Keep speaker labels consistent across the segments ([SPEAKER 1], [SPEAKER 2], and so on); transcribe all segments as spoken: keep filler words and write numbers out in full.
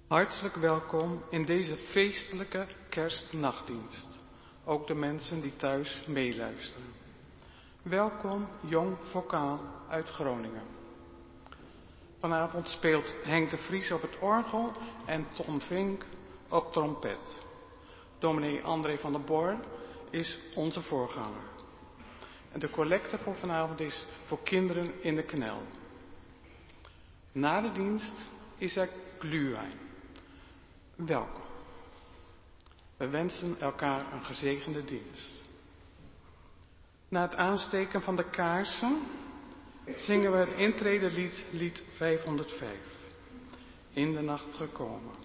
[SPEAKER 1] Hartelijk welkom in deze feestelijke kerstnachtdienst. Ook de mensen die thuis meeluisteren. Welkom Jong Vocaal uit Groningen. Vanavond speelt Henk de Vries op het orgel en Tom Vink op trompet. Dominee André van der Born is onze voorganger. En de collecte voor vanavond is voor kinderen in de knel. Na de dienst is er glühwein. Welkom. We wensen elkaar een gezegende dienst. Na het aansteken van de kaarsen zingen we het intredelied, lied vijfhonderdvijf. In de nacht gekomen.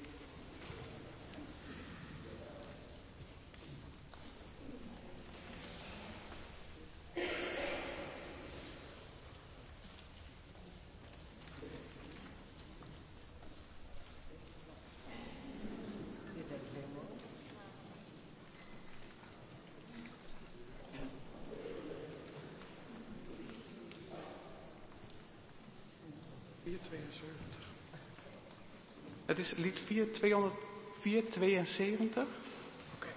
[SPEAKER 1] Het is lied vierhonderdtweeënzeventig. Oké.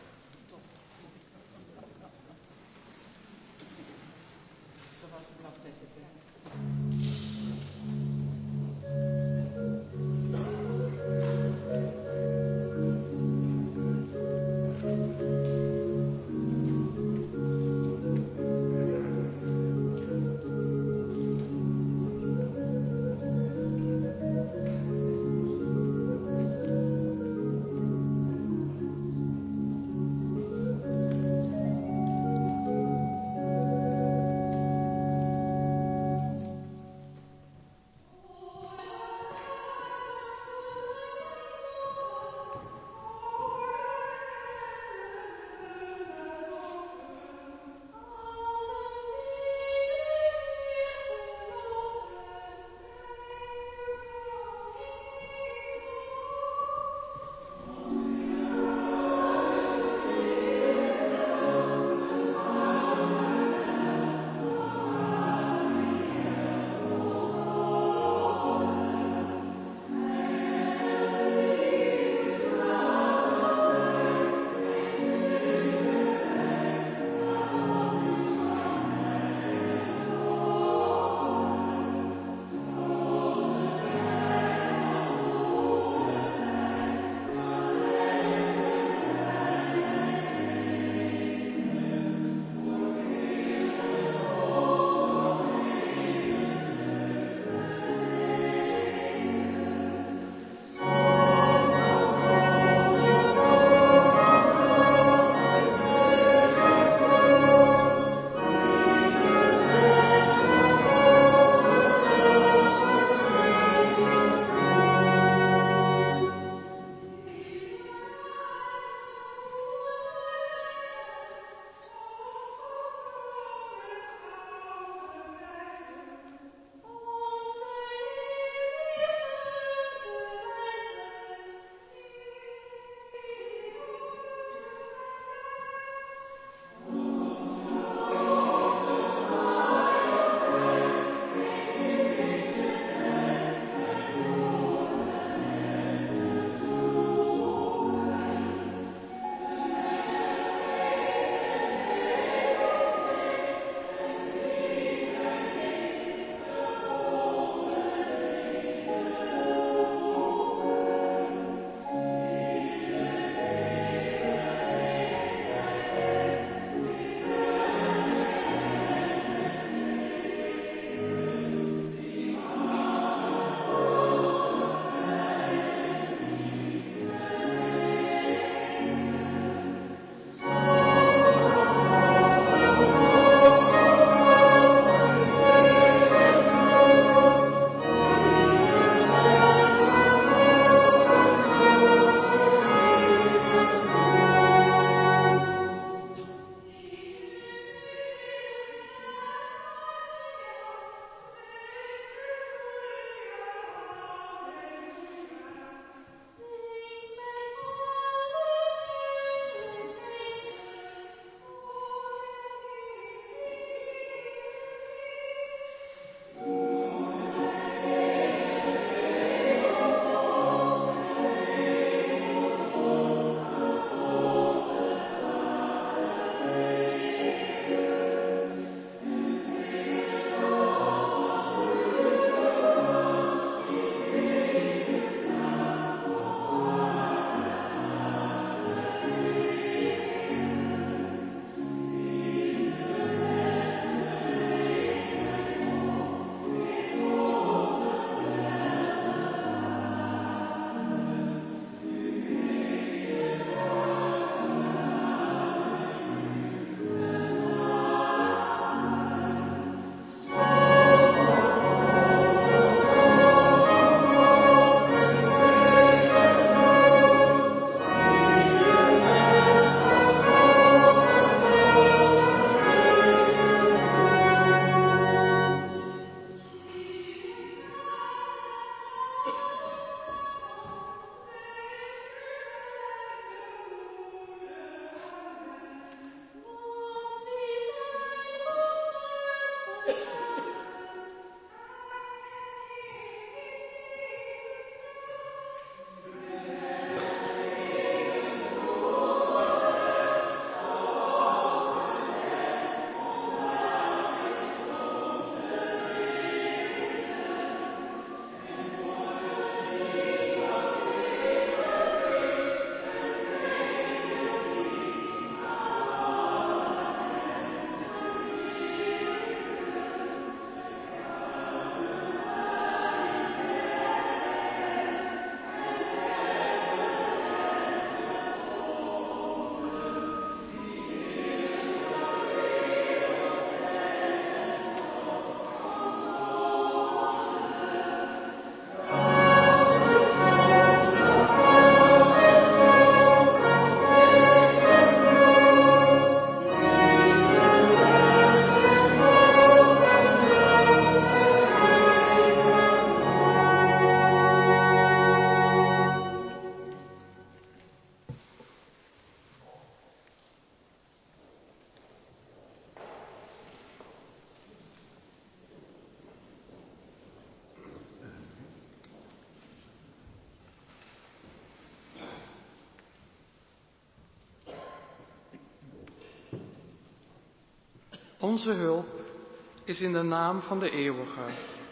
[SPEAKER 1] Onze hulp is in de naam van de Eeuwige,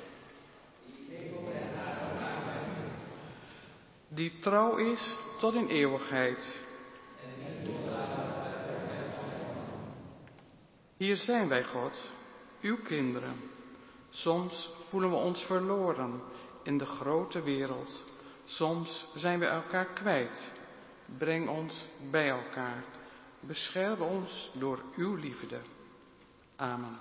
[SPEAKER 1] die trouw is tot in eeuwigheid. Hier zijn wij, God, uw kinderen. Soms voelen we ons verloren in de grote wereld. Soms zijn we elkaar kwijt. Breng ons bij elkaar. Bescherm ons door uw liefde. Amen.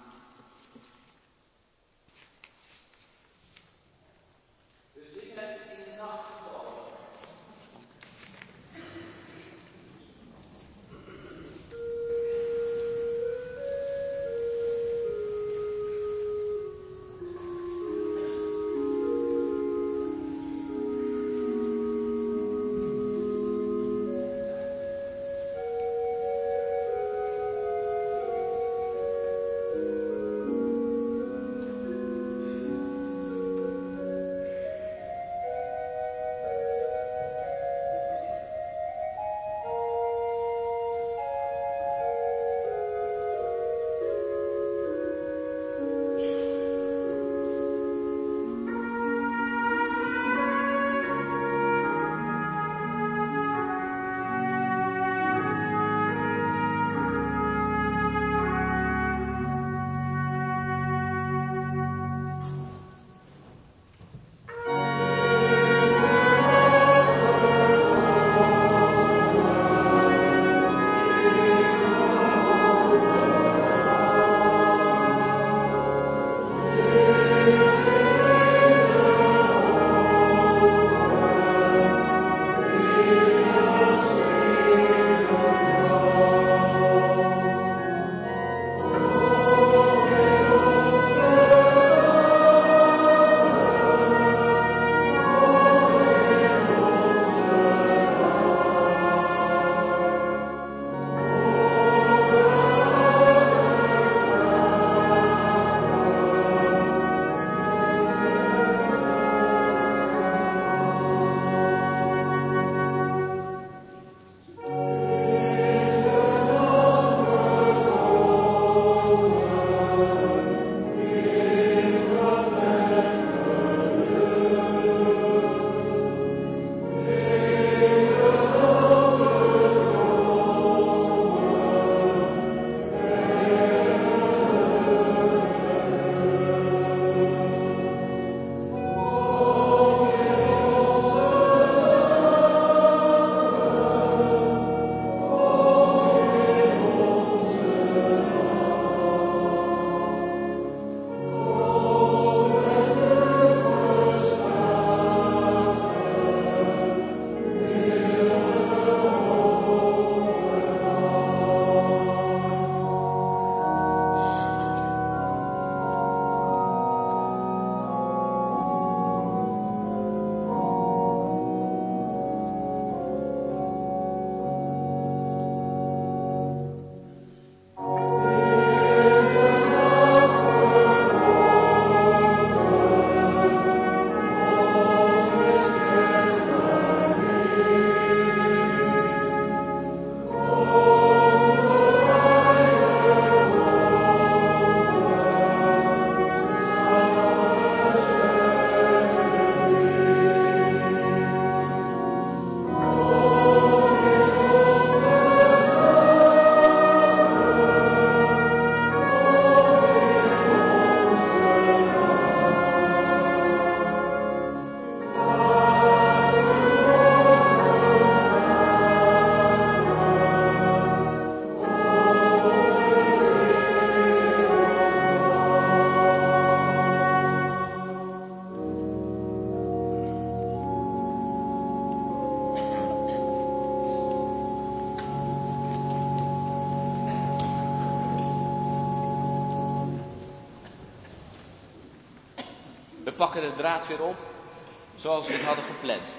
[SPEAKER 2] We pakken de draad weer op, zoals we het hadden gepland.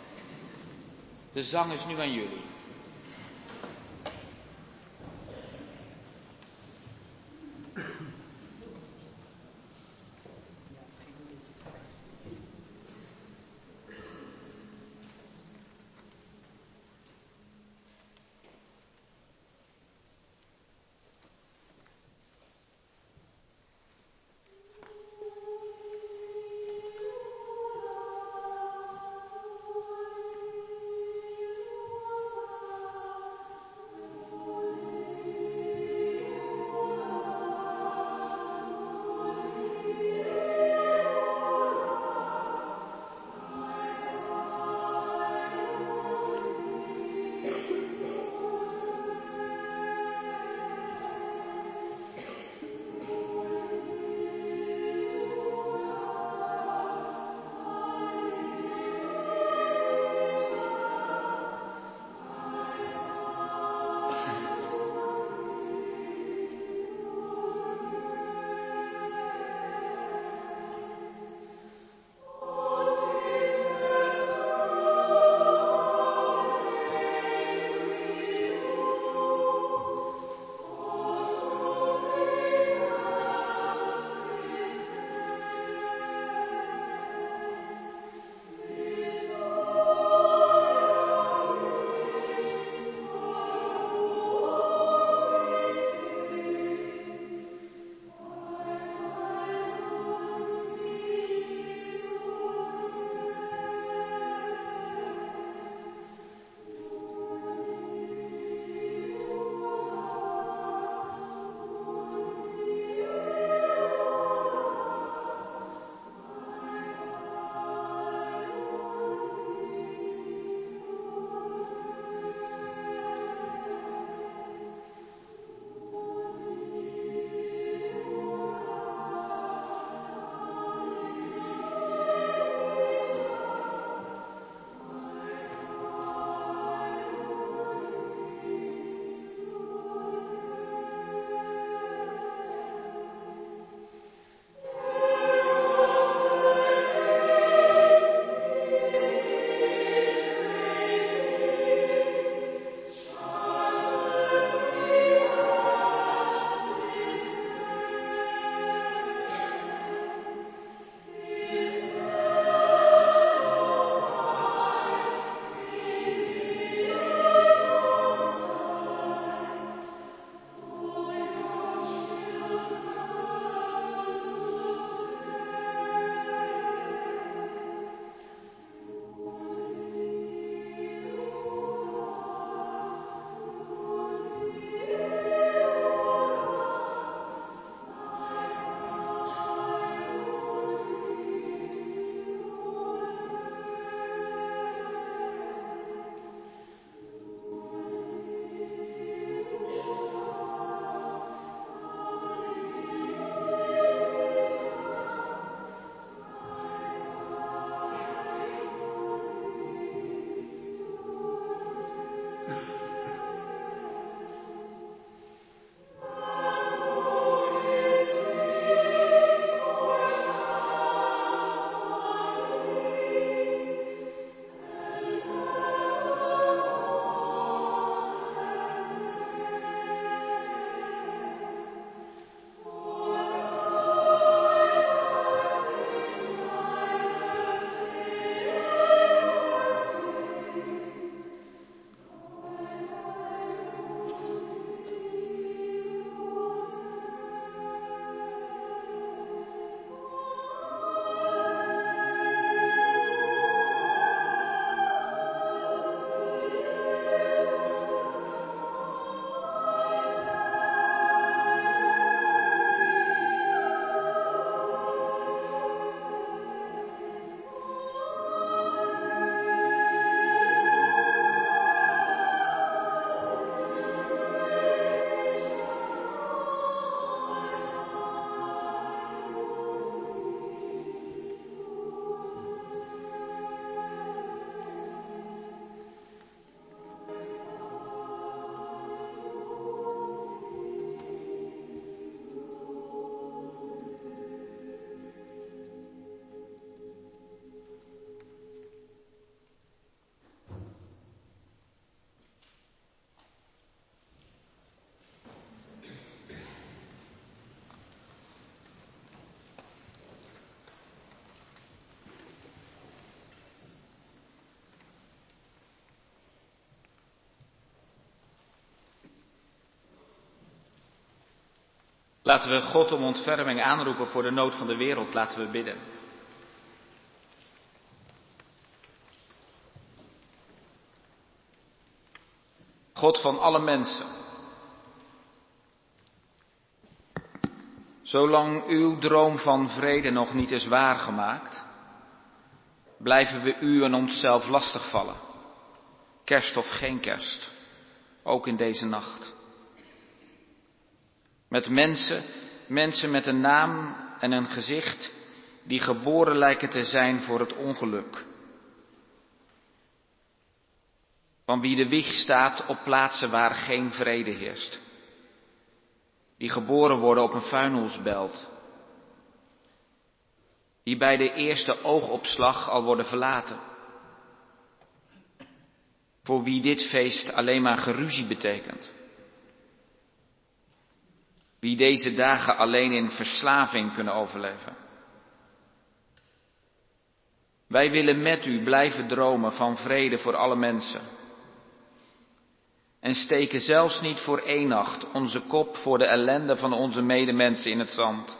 [SPEAKER 2] De zang is nu aan jullie. Laten we God om ontferming aanroepen voor de nood van de wereld. Laten we bidden. God van alle mensen, zolang uw droom van vrede nog niet is waargemaakt, blijven we u en onszelf lastigvallen. Kerst of geen kerst, ook in deze nacht. Met mensen, mensen met een naam en een gezicht die geboren lijken te zijn voor het ongeluk. Van wie de wieg staat op plaatsen waar geen vrede heerst. Die geboren worden op een vuilnisbelt. Die bij de eerste oogopslag al worden verlaten. Voor wie dit feest alleen maar geruzie betekent. Wie deze dagen alleen in verslaving kunnen overleven. Wij willen met u blijven dromen van vrede voor alle mensen. En steken zelfs niet voor één nacht onze kop voor de ellende van onze medemensen in het zand.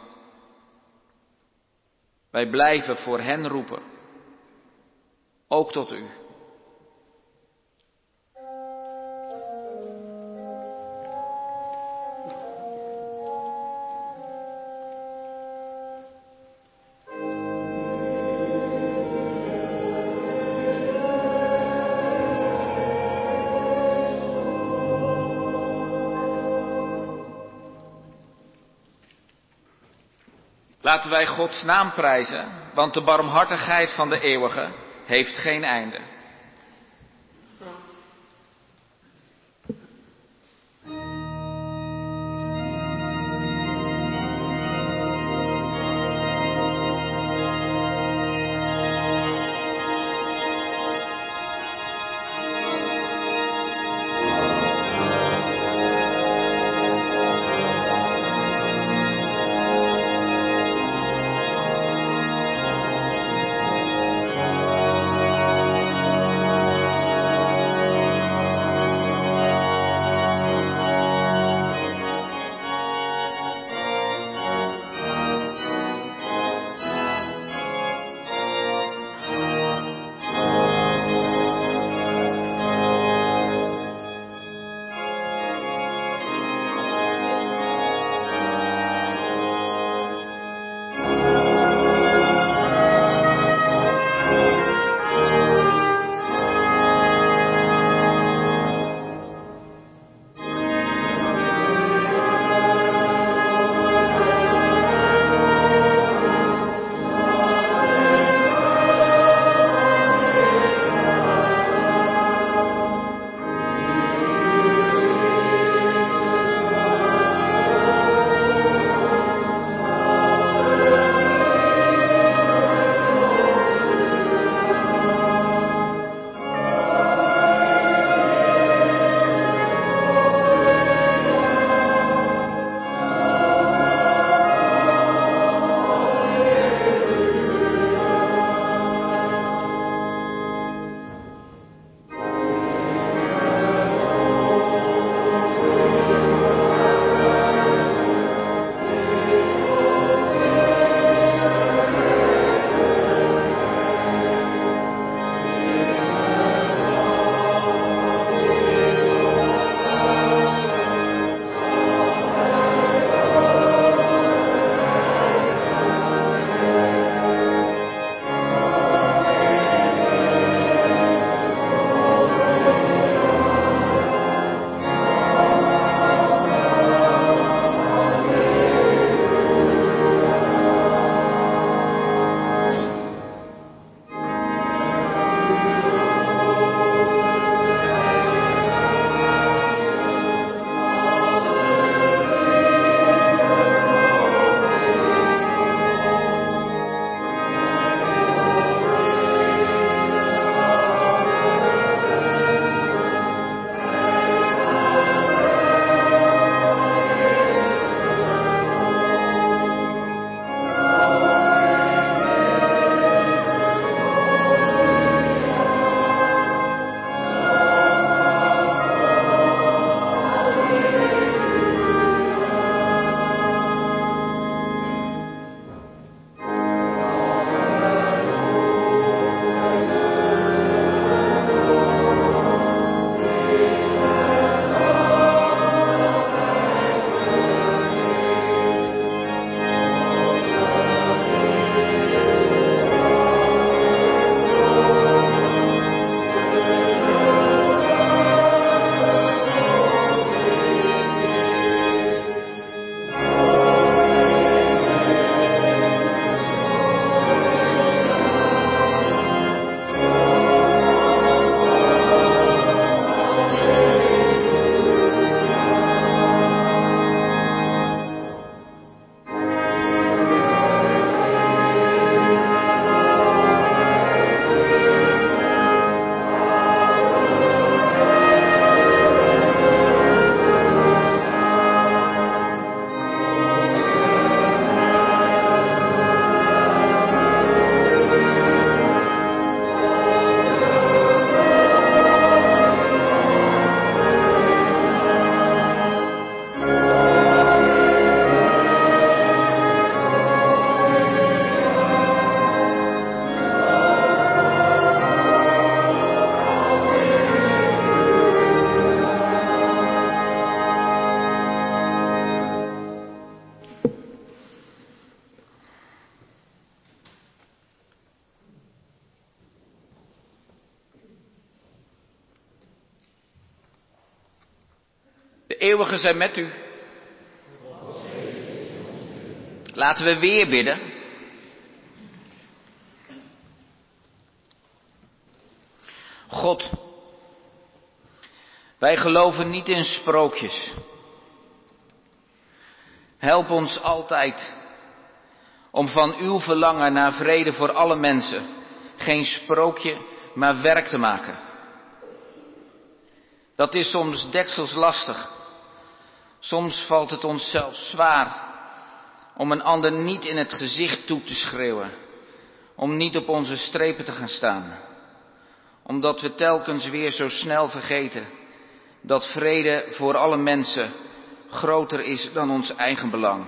[SPEAKER 2] Wij blijven voor hen roepen, ook tot u. Laten wij Gods naam prijzen, want de barmhartigheid van de eeuwige heeft geen einde. De eeuwige zij met u. Laten we weer bidden. God, wij geloven niet in sprookjes. Help ons altijd om van uw verlangen naar vrede voor alle mensen geen sprookje, maar werk te maken. Dat is soms dekselslastig. Soms valt het ons zelfs zwaar om een ander niet in het gezicht toe te schreeuwen, om niet op onze strepen te gaan staan, omdat we telkens weer zo snel vergeten dat vrede voor alle mensen groter is dan ons eigen belang.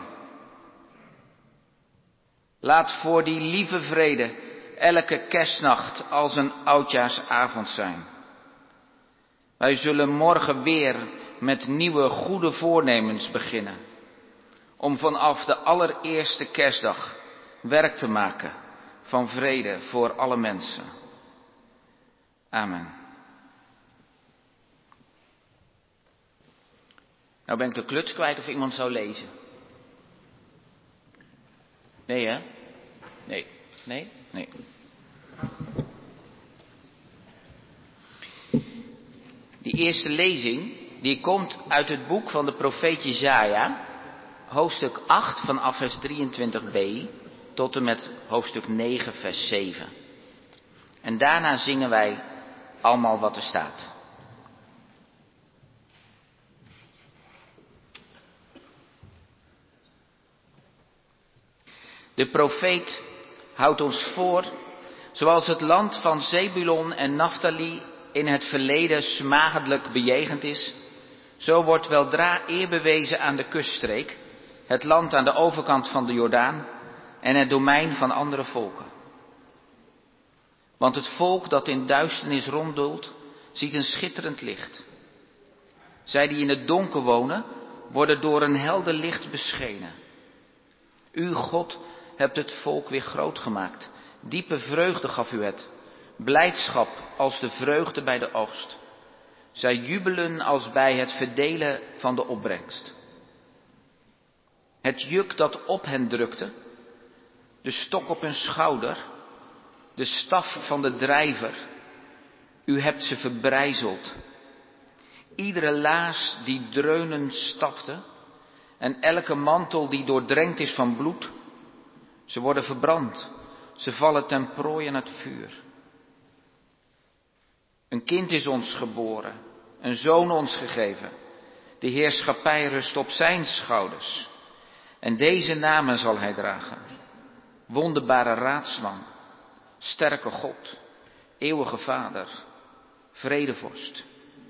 [SPEAKER 2] Laat voor die lieve vrede elke kerstnacht als een oudjaarsavond zijn. Wij zullen morgen weer met nieuwe goede voornemens beginnen, om vanaf de allereerste kerstdag werk te maken van vrede voor alle mensen. Amen. Nou ben ik de kluts kwijt of iemand zou lezen. Nee hè? Nee. Nee? Nee. Die eerste lezing, die komt uit het boek van de profeet Jesaja, hoofdstuk acht vanaf vers drieëntwintig b tot en met hoofdstuk negen vers zeven. En daarna zingen wij allemaal wat er staat. De profeet houdt ons voor, zoals het land van Zebulon en Naftali in het verleden smadelijk bejegend is, zo wordt weldra eer bewezen aan de kuststreek, het land aan de overkant van de Jordaan en het domein van andere volken. Want het volk dat in duisternis ronddult, ziet een schitterend licht. Zij die in het donker wonen, worden door een helder licht beschenen. U, God, hebt het volk weer groot gemaakt. Diepe vreugde gaf u het. Blijdschap als de vreugde bij de oogst. Zij jubelen als bij het verdelen van de opbrengst. Het juk dat op hen drukte, de stok op hun schouder, de staf van de drijver, u hebt ze verbrijzeld. Iedere laars die dreunend stapte en elke mantel die doordrenkt is van bloed, ze worden verbrand, ze vallen ten prooi aan het vuur. Een kind is ons geboren, een zoon ons gegeven. De heerschappij rust op zijn schouders. En deze namen zal hij dragen. Wonderbare raadsman, sterke God, eeuwige Vader, vredevorst.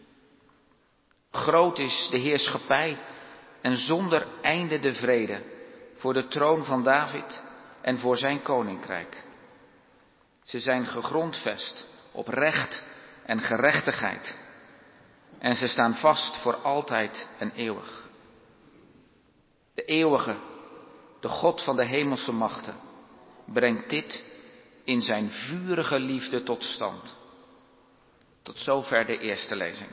[SPEAKER 2] Groot is de heerschappij en zonder einde de vrede voor de troon van David en voor zijn koninkrijk. Ze zijn gegrondvest op recht en gerechtigheid. En ze staan vast voor altijd en eeuwig. De eeuwige, de God van de hemelse machten, brengt dit in zijn vurige liefde tot stand. Tot zover de eerste lezing.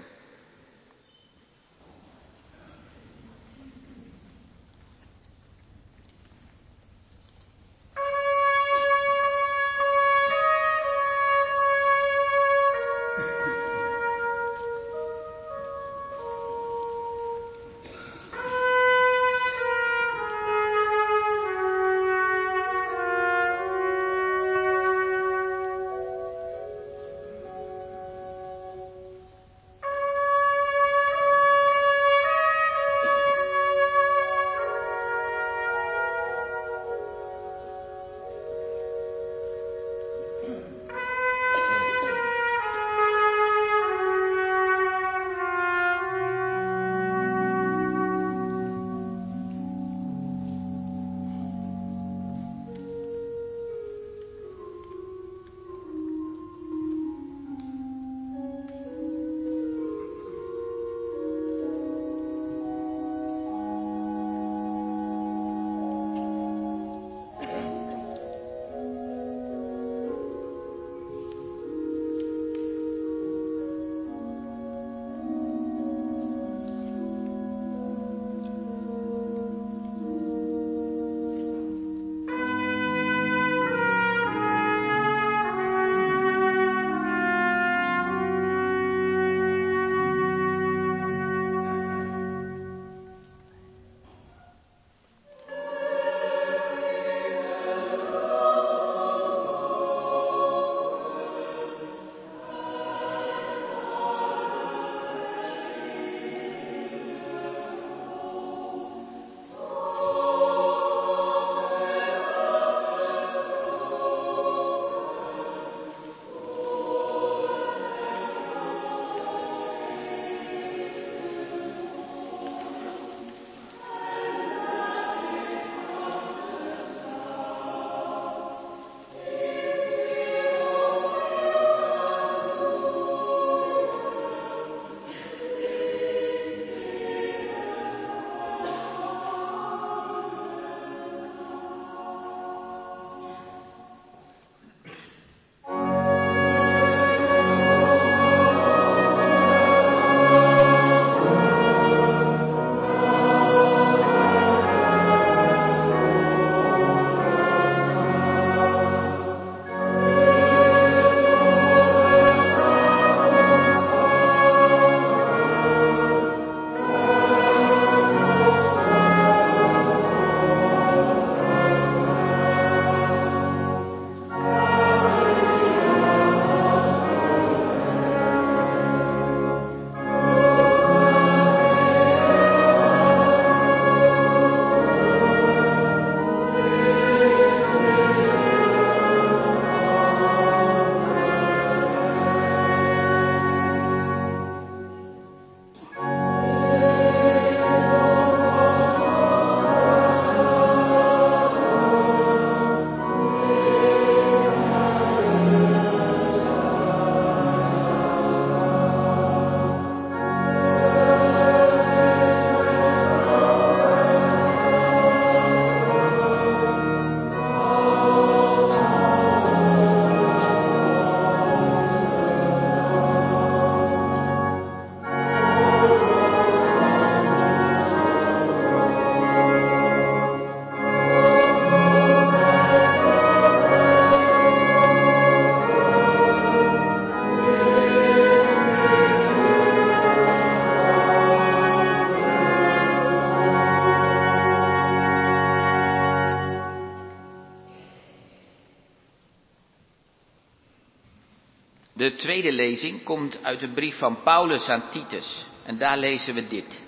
[SPEAKER 2] De tweede lezing komt uit de brief van Paulus aan Titus. En daar lezen we dit.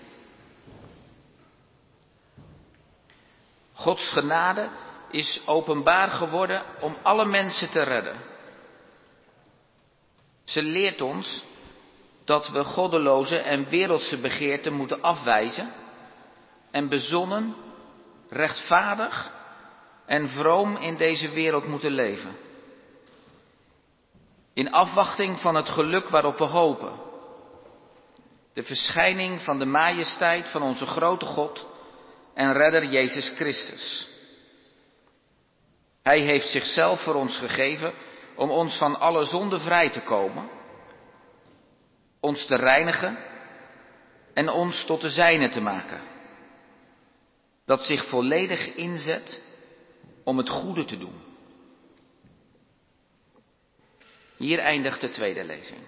[SPEAKER 2] Gods genade is openbaar geworden om alle mensen te redden. Ze leert ons dat we goddeloze en wereldse begeerten moeten afwijzen en bezonnen, rechtvaardig en vroom in deze wereld moeten leven. In afwachting van het geluk waarop we hopen. De verschijning van de majesteit van onze grote God en redder Jezus Christus. Hij heeft zichzelf voor ons gegeven om ons van alle zonde vrij te komen, ons te reinigen en ons tot de zijne te maken. Dat zich volledig inzet om het goede te doen. Hier eindigt de tweede lezing.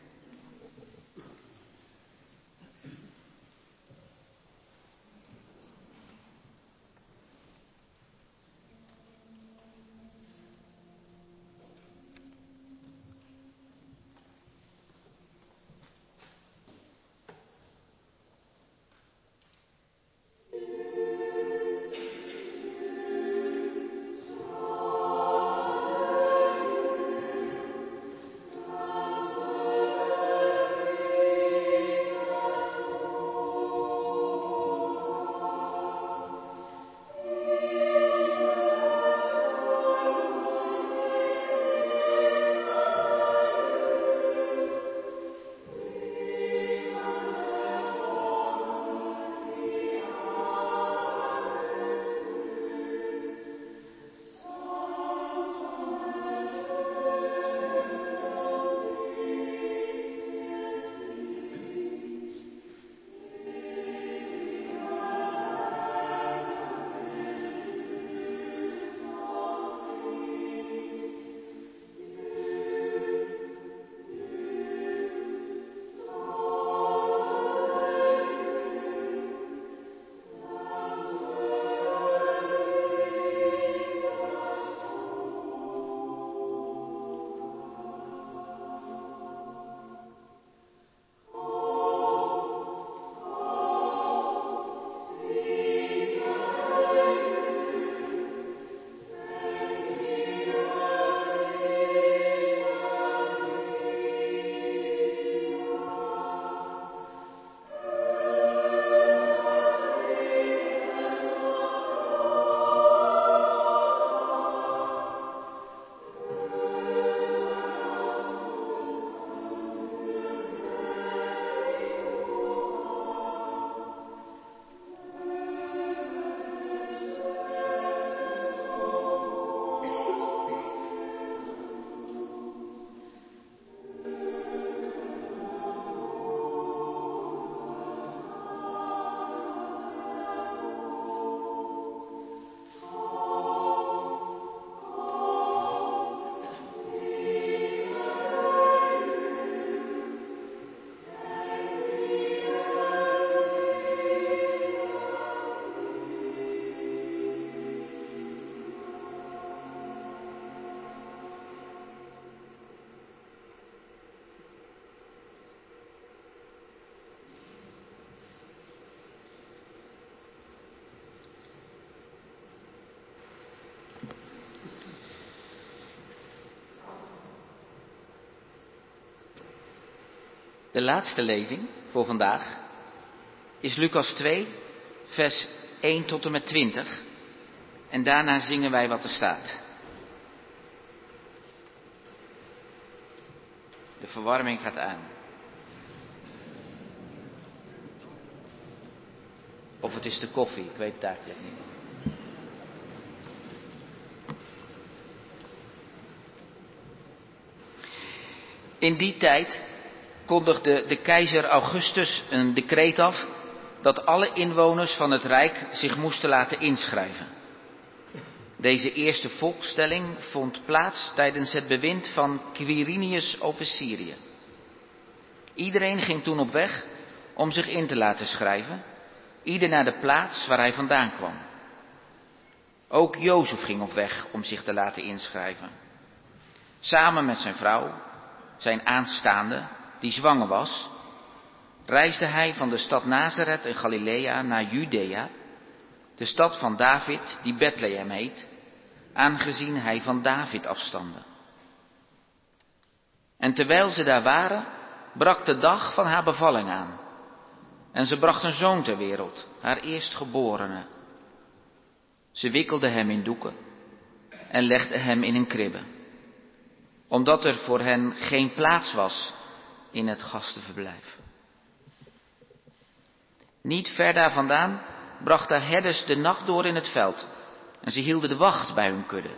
[SPEAKER 2] De laatste lezing voor vandaag is Lucas twee, vers één tot en met twintig. En daarna zingen wij wat er staat. De verwarming gaat aan. Of het is de koffie, ik weet het eigenlijk niet. In die tijd kondigde de keizer Augustus een decreet af dat alle inwoners van het Rijk zich moesten laten inschrijven. Deze eerste volkstelling vond plaats tijdens het bewind van Quirinius over Syrië. Iedereen ging toen op weg om zich in te laten schrijven, ieder naar de plaats waar hij vandaan kwam. Ook Jozef ging op weg om zich te laten inschrijven. Samen met zijn vrouw, zijn aanstaande, die zwanger was, reisde hij van de stad Nazareth in Galilea naar Judea, de stad van David, die Bethlehem heet, aangezien hij van David afstamde. En terwijl ze daar waren, brak de dag van haar bevalling aan. En ze bracht een zoon ter wereld, haar eerstgeborene. Ze wikkelde hem in doeken en legde hem in een kribbe, omdat er voor hen geen plaats was in het gastenverblijf. Niet ver daar vandaan brachten herders de nacht door in het veld en ze hielden de wacht bij hun kudde.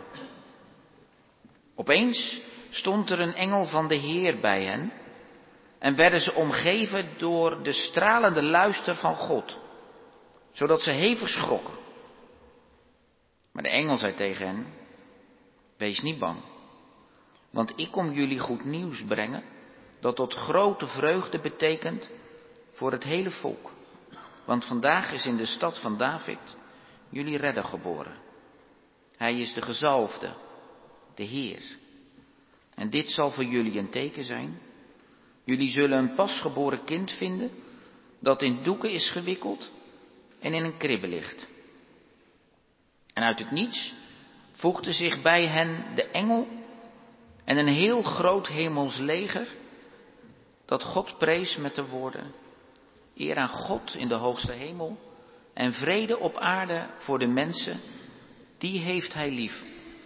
[SPEAKER 2] Opeens stond er een engel van de Heer bij hen en werden ze omgeven door de stralende luister van God, zodat ze hevig schrokken. Maar de engel zei tegen hen: wees niet bang, want ik kom jullie goed nieuws brengen, dat tot grote vreugde betekent voor het hele volk. Want vandaag is in de stad van David jullie redder geboren. Hij is de gezalfde, de Heer. En dit zal voor jullie een teken zijn. Jullie zullen een pasgeboren kind vinden, dat in doeken is gewikkeld en in een kribbe ligt. En uit het niets voegde zich bij hen de engel en een heel groot hemels leger, dat God prees met de woorden: eer aan God in de hoogste hemel en vrede op aarde voor de mensen, die heeft hij lief.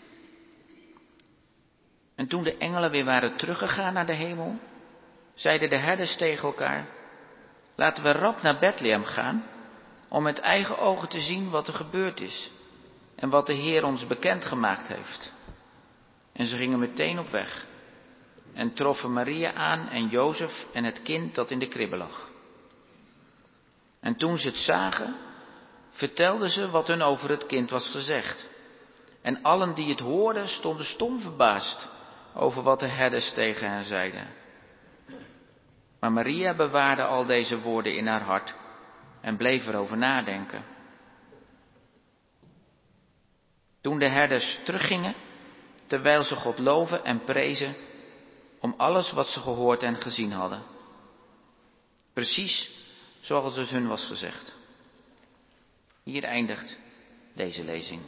[SPEAKER 2] En toen de engelen weer waren teruggegaan naar de hemel, zeiden de herders tegen elkaar: laten we rap naar Bethlehem gaan, om met eigen ogen te zien wat er gebeurd is en wat de Heer ons bekendgemaakt heeft. En ze gingen meteen op weg en troffen Maria aan en Jozef en het kind dat in de kribbe lag. En toen ze het zagen, vertelden ze wat hun over het kind was gezegd. En allen die het hoorden stonden stom verbaasd over wat de herders tegen hen zeiden. Maar Maria bewaarde al deze woorden in haar hart en bleef erover nadenken. Toen de herders teruggingen, terwijl ze God loven en prezen om alles wat ze gehoord en gezien hadden. Precies zoals het hun was gezegd. Hier eindigt deze lezing.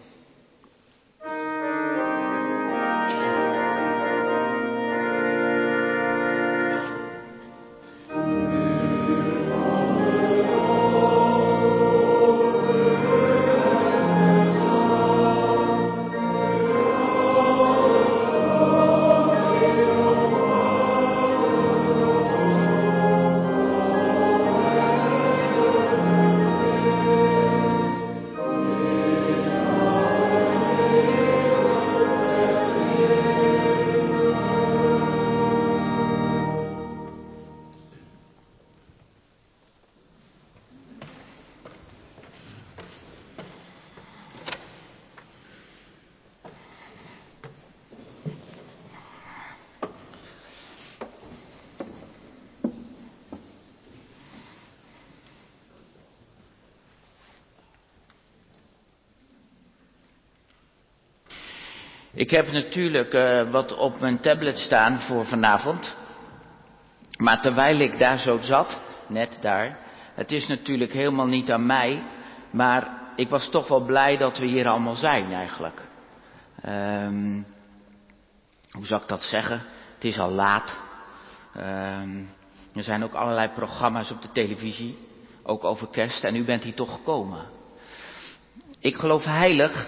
[SPEAKER 2] Ik heb natuurlijk uh, wat op mijn tablet staan voor vanavond. Maar terwijl ik daar zo zat, net daar, het is natuurlijk helemaal niet aan mij, maar ik was toch wel blij dat we hier allemaal zijn eigenlijk. Um, hoe zou ik dat zeggen? Het is al laat. Um, er zijn ook allerlei programma's op de televisie, ook over kerst, en u bent hier toch gekomen. Ik geloof heilig.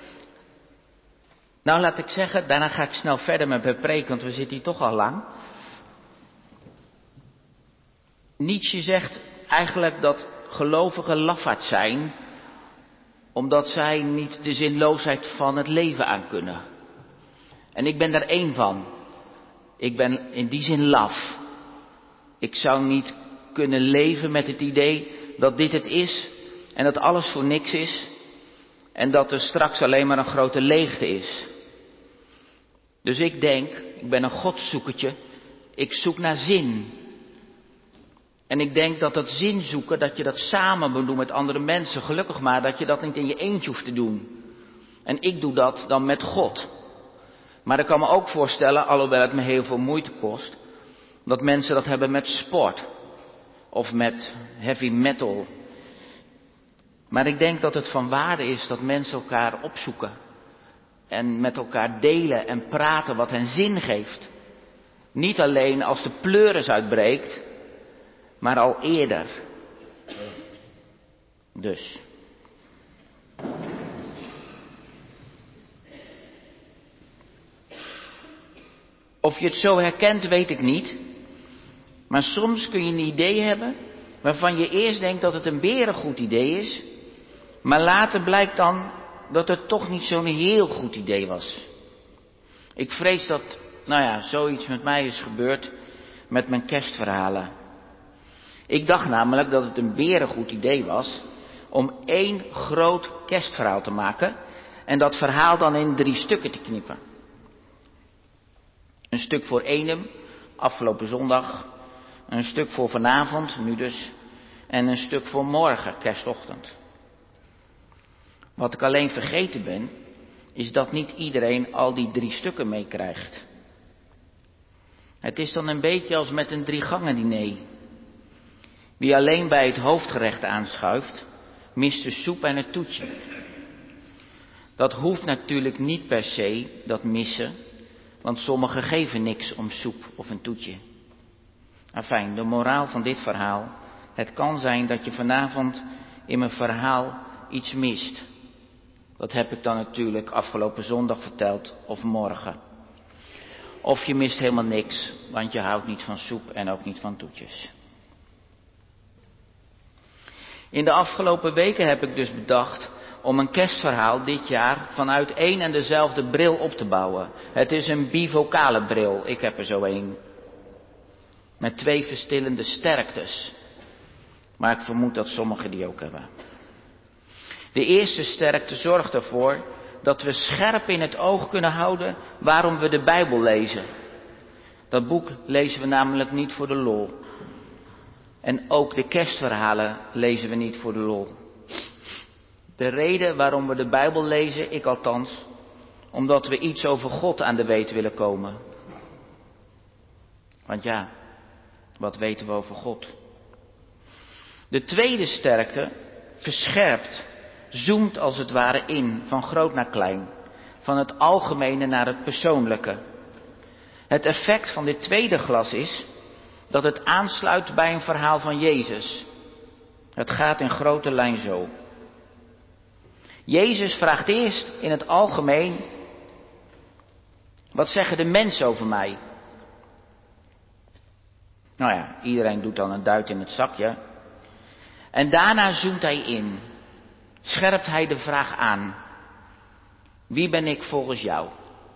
[SPEAKER 2] Nou, laat ik zeggen, daarna ga ik snel verder met mijn preek, want we zitten hier toch al lang. Nietzsche zegt eigenlijk dat gelovigen lafaard zijn, omdat zij niet de zinloosheid van het leven aankunnen. En ik ben daar één van. Ik ben in die zin laf. Ik zou niet kunnen leven met het idee dat dit het is en dat alles voor niks is en dat er straks alleen maar een grote leegte is. Dus ik denk, ik ben een godszoekertje, ik zoek naar zin. En ik denk dat dat zin zoeken, dat je dat samen moet doen met andere mensen. Gelukkig maar dat je dat niet in je eentje hoeft te doen. En ik doe dat dan met God. Maar ik kan me ook voorstellen, alhoewel het me heel veel moeite kost, dat mensen dat hebben met sport of met heavy metal. Maar ik denk dat het van waarde is dat mensen elkaar opzoeken en met elkaar delen en praten wat hen zin geeft. Niet alleen als de pleuris uitbreekt, maar al eerder. Dus. Of je het zo herkent, weet ik niet. Maar soms kun je een idee hebben waarvan je eerst denkt dat het een berengoed idee is. Maar later blijkt dan dat het toch niet zo'n heel goed idee was. Ik vrees dat, nou ja, zoiets met mij is gebeurd met mijn kerstverhalen. Ik dacht namelijk dat het een berengoed idee was om één groot kerstverhaal te maken en dat verhaal dan in drie stukken te knippen. Een stuk voor Eenum, afgelopen zondag, een stuk voor vanavond, nu dus, en een stuk voor morgen, kerstochtend. Wat ik alleen vergeten ben, is dat niet iedereen al die drie stukken meekrijgt. Het is dan een beetje als met een driegangen diner. Wie alleen bij het hoofdgerecht aanschuift, mist de soep en het toetje. Dat hoeft natuurlijk niet per se, dat missen, want sommigen geven niks om soep of een toetje. Afijn, de moraal van dit verhaal, het kan zijn dat je vanavond in mijn verhaal iets mist. Dat heb ik dan natuurlijk afgelopen zondag verteld of morgen. Of je mist helemaal niks, want je houdt niet van soep en ook niet van toetjes. In de afgelopen weken heb ik dus bedacht om een kerstverhaal dit jaar vanuit één en dezelfde bril op te bouwen. Het is een bivocale bril, ik heb er zo één. Met twee verschillende sterktes. Maar ik vermoed dat sommigen die ook hebben. De eerste sterkte zorgt ervoor dat we scherp in het oog kunnen houden waarom we de Bijbel lezen. Dat boek lezen we namelijk niet voor de lol. En ook de kerstverhalen lezen we niet voor de lol. De reden waarom we de Bijbel lezen, ik althans, omdat we iets over God aan de weet willen komen. Want ja, wat weten we over God? De tweede sterkte verscherpt, zoomt als het ware in, van groot naar klein, van het algemene naar het persoonlijke. Het effect van dit tweede glas is dat het aansluit bij een verhaal van Jezus. Het gaat in grote lijn zo. Jezus vraagt eerst in het algemeen: wat zeggen de mensen over mij? Nou ja, iedereen doet dan een duit in het zakje. En daarna zoomt hij in. Scherpt hij de vraag aan: wie ben ik volgens jou?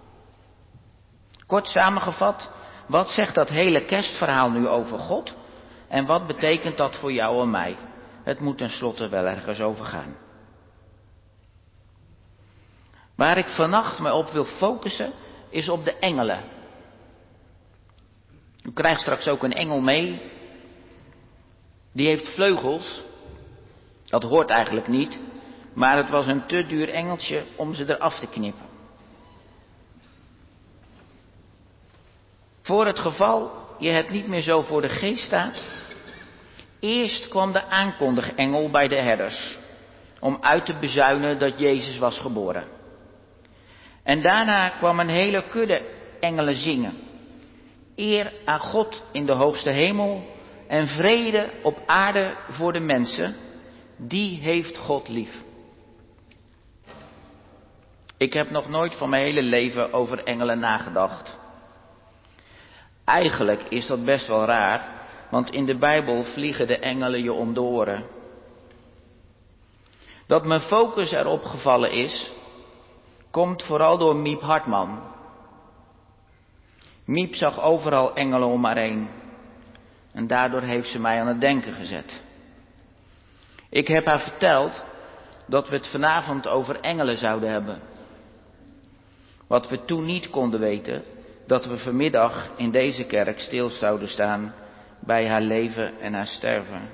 [SPEAKER 2] Kort samengevat, wat zegt dat hele kerstverhaal nu over God? En wat betekent dat voor jou en mij? Het moet tenslotte wel ergens over gaan. Waar ik vannacht me op wil focussen, is op de engelen. U krijgt straks ook een engel mee. Die heeft vleugels. Dat hoort eigenlijk niet. Maar het was een te duur engeltje om ze eraf te knippen. Voor het geval je het niet meer zo voor de geest staat. Eerst kwam de aankondigengel bij de herders. Om uit te bezuinen dat Jezus was geboren. En daarna kwam een hele kudde engelen zingen. Eer aan God in de hoogste hemel en vrede op aarde voor de mensen. Die heeft God lief. Ik heb nog nooit van mijn hele leven over engelen nagedacht. Eigenlijk is dat best wel raar, want in de Bijbel vliegen de engelen je om de oren. Dat mijn focus erop gevallen is, komt vooral door Miep Hartman. Miep zag overal engelen om haar heen. En daardoor heeft ze mij aan het denken gezet. Ik heb haar verteld dat we het vanavond over engelen zouden hebben. Wat we toen niet konden weten, dat we vanmiddag in deze kerk stil zouden staan bij haar leven en haar sterven.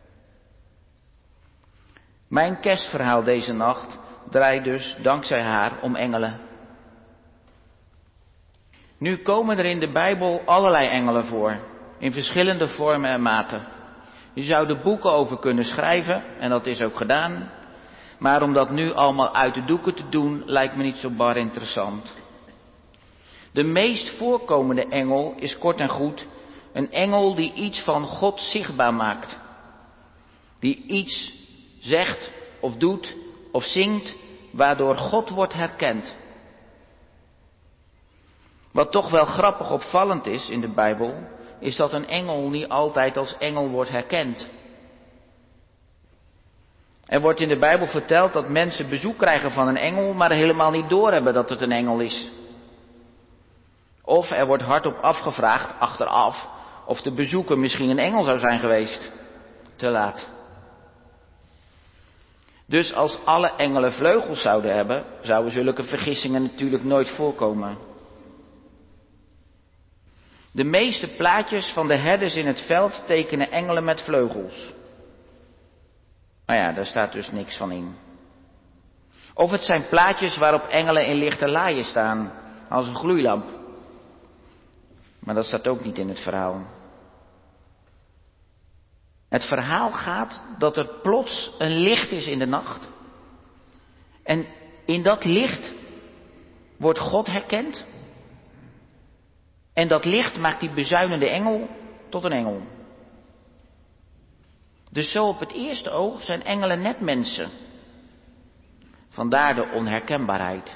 [SPEAKER 2] Mijn kerstverhaal deze nacht draait dus dankzij haar om engelen. Nu komen er in de Bijbel allerlei engelen voor.
[SPEAKER 3] in verschillende vormen en maten. Je zou er boeken over kunnen schrijven, en dat is ook gedaan. Maar om dat nu allemaal uit de doeken te doen, lijkt me niet zo bar interessant. De meest voorkomende engel is kort en goed een engel die iets van God zichtbaar maakt. Die iets zegt of doet of zingt, waardoor God wordt herkend. Wat toch wel grappig opvallend is in de Bijbel, is dat een engel niet altijd als engel wordt herkend. Er wordt in de Bijbel verteld dat mensen bezoek krijgen van een engel, maar helemaal niet doorhebben dat het een engel is. Of er wordt hardop afgevraagd, achteraf, of de bezoeker misschien een engel zou zijn geweest. Te laat. Dus als alle engelen vleugels zouden hebben, zouden zulke vergissingen natuurlijk nooit voorkomen. De meeste plaatjes van de herders in het veld tekenen engelen met vleugels. Nou ja, daar staat dus niks van in. Of het zijn plaatjes waarop engelen in lichte laaien staan, als een gloeilamp. Maar dat staat ook niet in het verhaal. Het verhaal gaat dat er plots een licht is in de nacht. En in dat licht wordt God herkend. En dat licht maakt die bezuinende engel tot een engel. Dus zo op het eerste oog zijn engelen net mensen. Vandaar de onherkenbaarheid.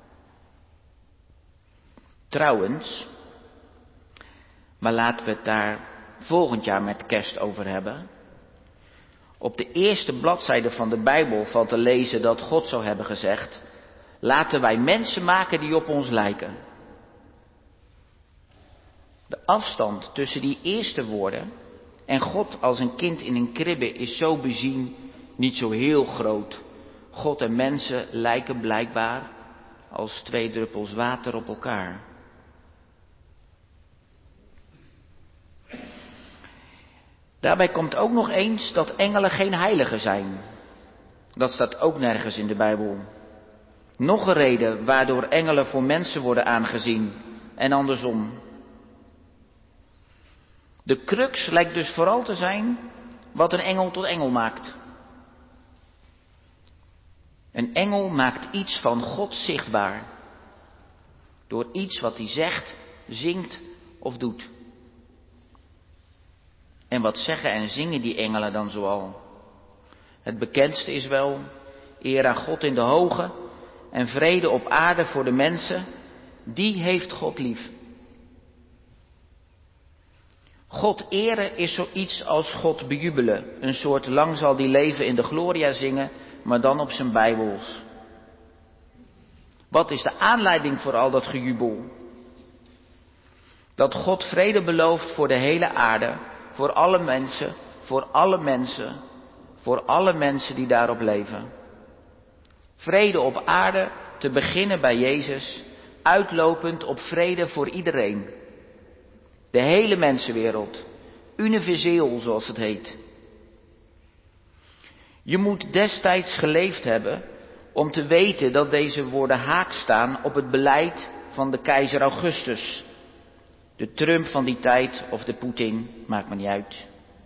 [SPEAKER 3] Trouwens, maar laten we het daar volgend jaar met kerst over hebben. Op de eerste bladzijde van de Bijbel valt te lezen dat God zou hebben gezegd: laten wij mensen maken die op ons lijken. De afstand tussen die eerste woorden en God als een kind in een kribbe is zo bezien niet zo heel groot. God en mensen lijken blijkbaar als twee druppels water op elkaar. Daarbij komt ook nog eens dat engelen geen heiligen zijn. Dat staat ook nergens in de Bijbel. Nog een reden waardoor engelen voor mensen worden aangezien en andersom. De crux lijkt dus vooral te zijn wat een engel tot engel maakt. Een engel maakt iets van God zichtbaar. Door iets wat hij zegt, zingt of doet. En wat zeggen en zingen die engelen dan zoal? Het bekendste is wel: eer aan God in de hoge en vrede op aarde voor de mensen, die heeft God lief. God eren is zoiets als God bejubelen. Een soort lang zal die leven in de gloria zingen, maar dan op zijn Bijbels. Wat is de aanleiding voor al dat gejubel? Dat God vrede belooft voor de hele aarde, voor alle mensen, voor alle mensen, voor alle mensen die daarop leven. Vrede op aarde, te beginnen bij Jezus, uitlopend op vrede voor iedereen. De hele mensenwereld, universeel zoals het heet. Je moet destijds geleefd hebben om te weten dat deze woorden haak staan op het beleid van de keizer Augustus. De Trump van die tijd of de Poetin, maakt me niet uit.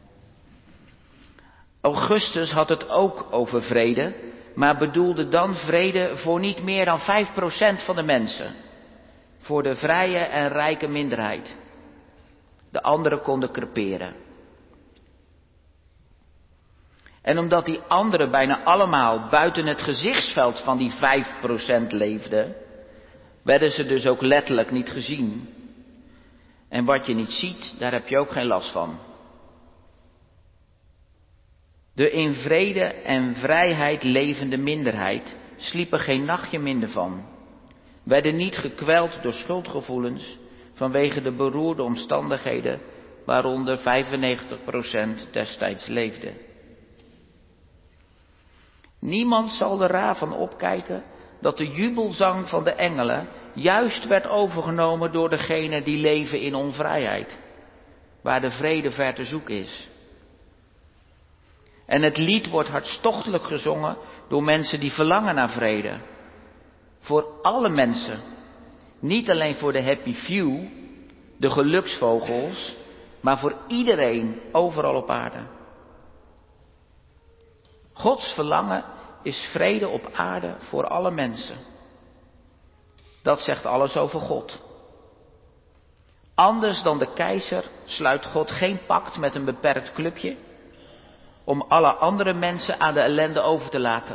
[SPEAKER 3] Augustus had het ook over vrede, maar bedoelde dan vrede voor niet meer dan vijf procent van de mensen. Voor de vrije en rijke minderheid. De anderen konden creperen. En omdat die anderen bijna allemaal buiten het gezichtsveld van die vijf procent leefden, werden ze dus ook letterlijk niet gezien. En wat je niet ziet, daar heb je ook geen last van. De in vrede en vrijheid levende minderheid sliep er geen nachtje minder van. Werden niet gekweld door schuldgevoelens vanwege de beroerde omstandigheden waaronder vijfennegentig procent destijds leefde. Niemand zal er raar van opkijken dat de jubelzang van de engelen juist werd overgenomen door degenen die leven in onvrijheid, waar de vrede ver te zoeken is. En het lied wordt hartstochtelijk gezongen door mensen die verlangen naar vrede. Voor alle mensen, niet alleen voor de happy few, de geluksvogels, maar voor iedereen overal op aarde. Gods verlangen is vrede op aarde voor alle mensen. Dat zegt alles over God. Anders dan de keizer sluit God geen pact met een beperkt clubje om alle andere mensen aan de ellende over te laten.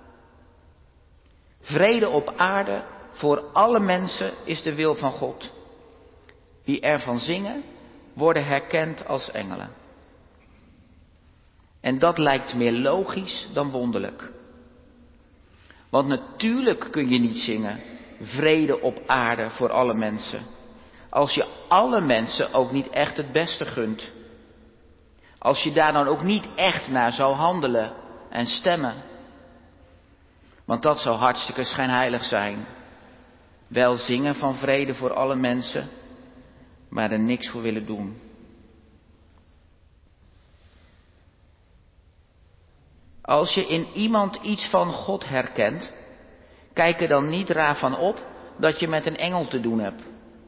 [SPEAKER 3] Vrede op aarde voor alle mensen is de wil van God. Wie ervan zingen, worden herkend als engelen. En dat lijkt meer logisch dan wonderlijk. Want natuurlijk kun je niet zingen, vrede op aarde voor alle mensen, als je alle mensen ook niet echt het beste gunt. Als je daar dan ook niet echt naar zou handelen en stemmen. Want dat zou hartstikke schijnheilig zijn. Wel zingen van vrede voor alle mensen, maar er niks voor willen doen. Als je in iemand iets van God herkent, kijk er dan niet raar van op dat je met een engel te doen hebt.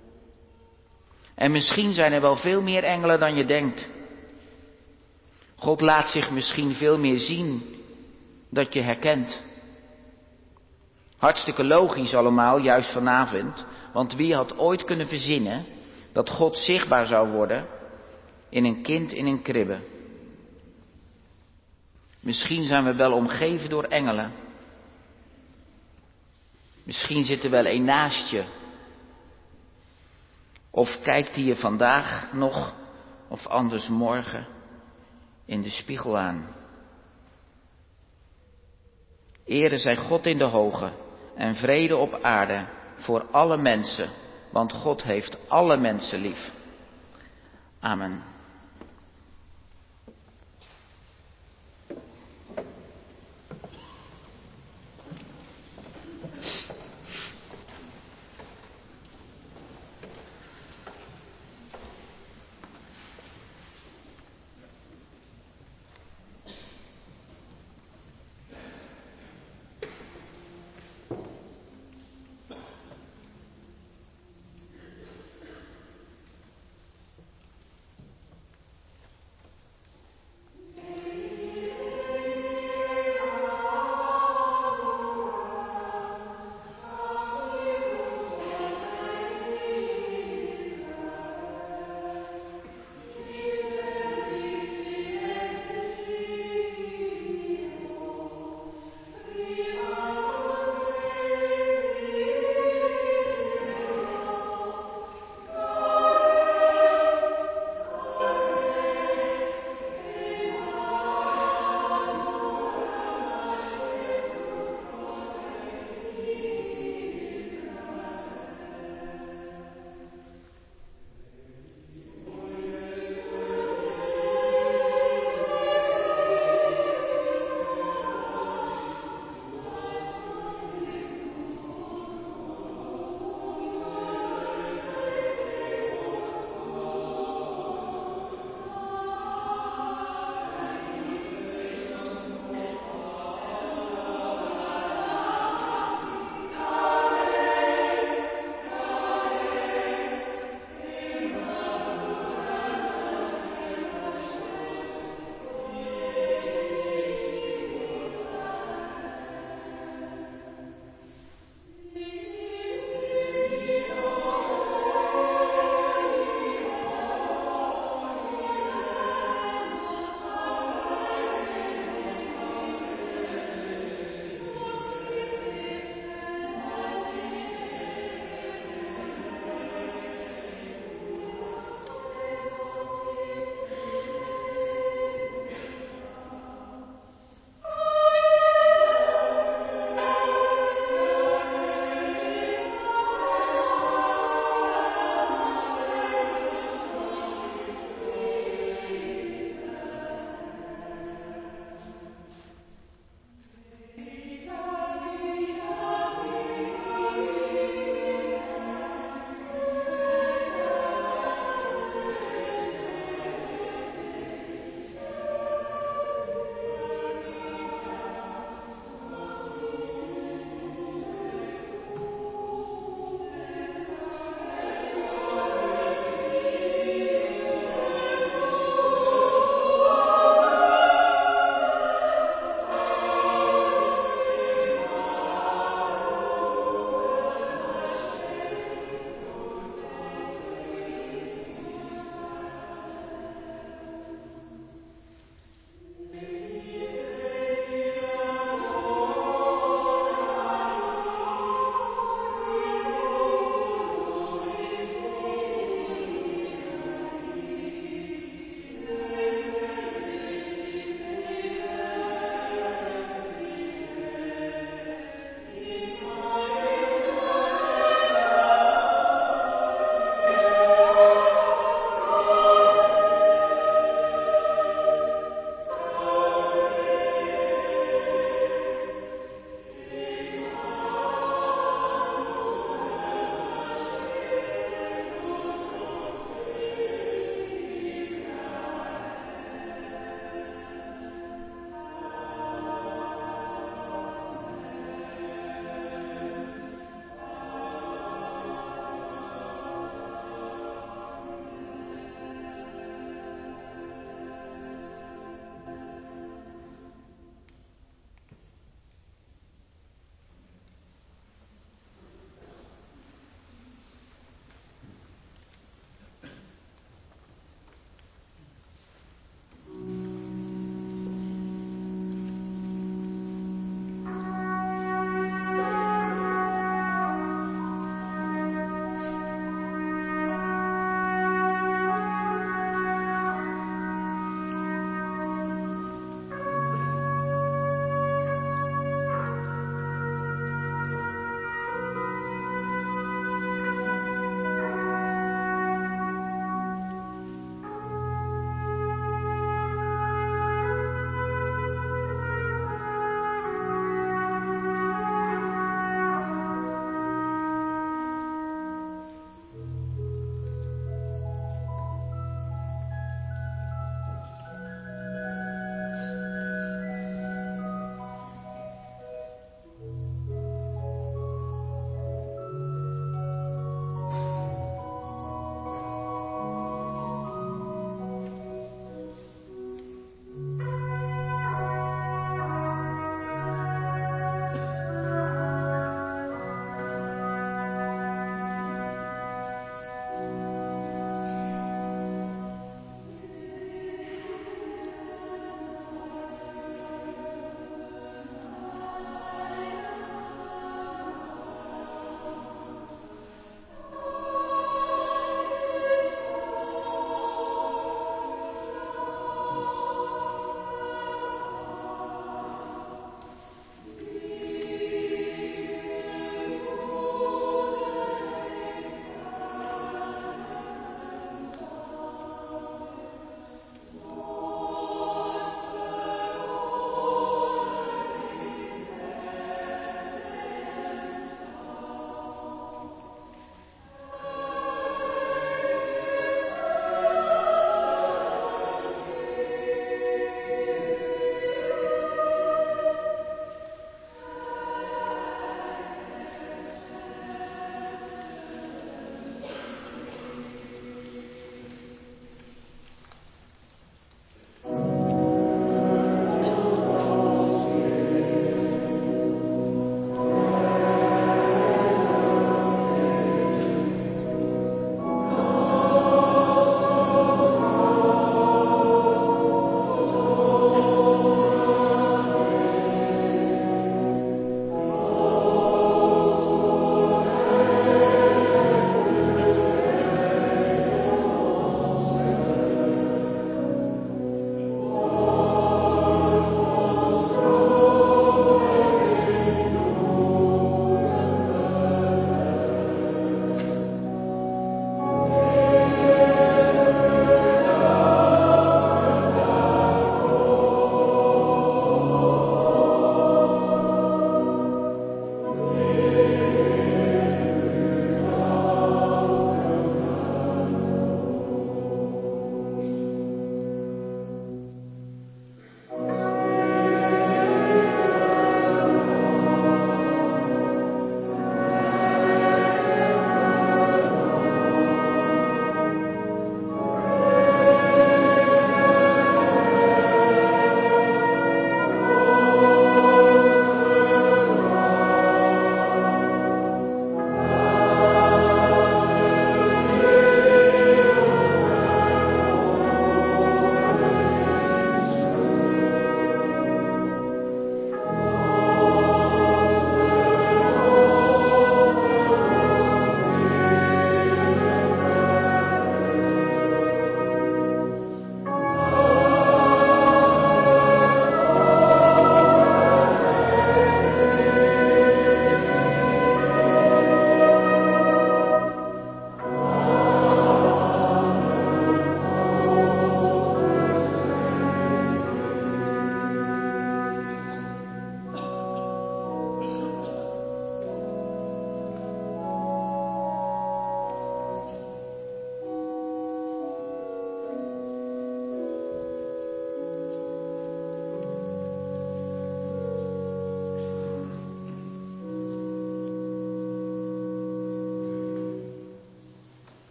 [SPEAKER 3] En misschien zijn er wel veel meer engelen dan je denkt. God laat zich misschien veel meer zien dat je herkent. Hartstikke logisch allemaal, juist vanavond, want wie had ooit kunnen verzinnen dat God zichtbaar zou worden in een kind in een kribbe? Misschien zijn we wel omgeven door engelen. Misschien zit er wel een naast je. Of kijkt hij je vandaag nog, of anders morgen, in de spiegel aan. Ere zij God in de hoge en vrede op aarde voor alle mensen, want God heeft alle mensen lief. Amen.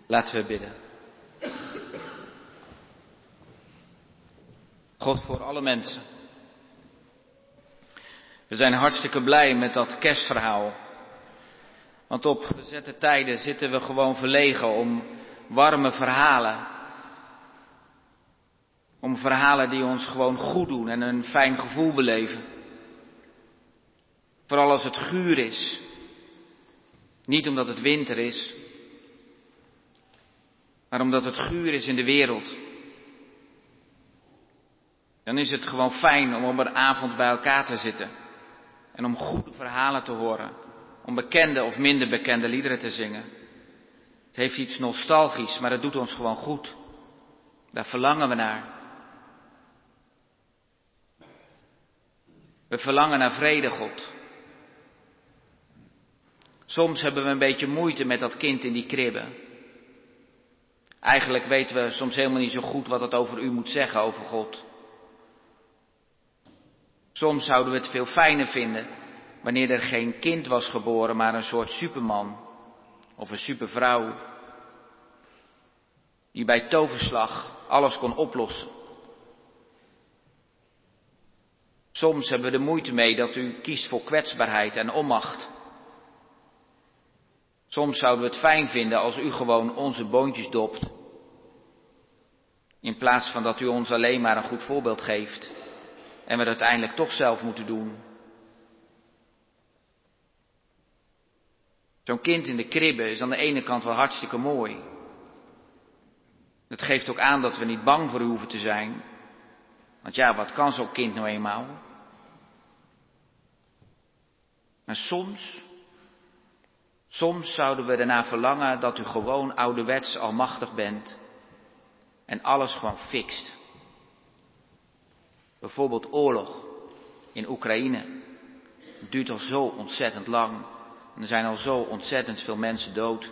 [SPEAKER 2] Laten we bidden. God voor alle mensen. We zijn hartstikke blij met dat kerstverhaal. Want op gezette tijden zitten we gewoon verlegen om warme verhalen. Om verhalen die ons gewoon goed doen en een fijn gevoel beleven. Vooral als het guur is. Niet omdat het winter is, maar omdat het guur is in de wereld. Dan is het gewoon fijn om op een avond bij elkaar te zitten. En om goede verhalen te horen. Om bekende of minder bekende liederen te zingen. Het heeft iets nostalgisch, maar het doet ons gewoon goed. Daar verlangen we naar. We verlangen naar vrede, God. Soms hebben we een beetje moeite met dat kind in die kribbe. Eigenlijk weten we soms helemaal niet zo goed wat het over u moet zeggen, over God. Soms zouden we het veel fijner vinden wanneer er geen kind was geboren, maar een soort superman of een supervrouw die bij toverslag alles kon oplossen. Soms hebben we er moeite mee dat u kiest voor kwetsbaarheid en onmacht. Soms zouden we het fijn vinden als u gewoon onze boontjes dopt, in plaats van dat u ons alleen maar een goed voorbeeld geeft en we het uiteindelijk toch zelf moeten doen. Zo'n kind in de kribbe is aan de ene kant wel hartstikke mooi. Het geeft ook aan dat we niet bang voor u hoeven te zijn. Want ja, wat kan zo'n kind nou eenmaal? Maar soms, soms zouden we ernaar verlangen dat u gewoon ouderwets almachtig bent en alles gewoon fixt. Bijvoorbeeld oorlog in Oekraïne. Het duurt al zo ontzettend lang. En er zijn al zo ontzettend veel mensen dood.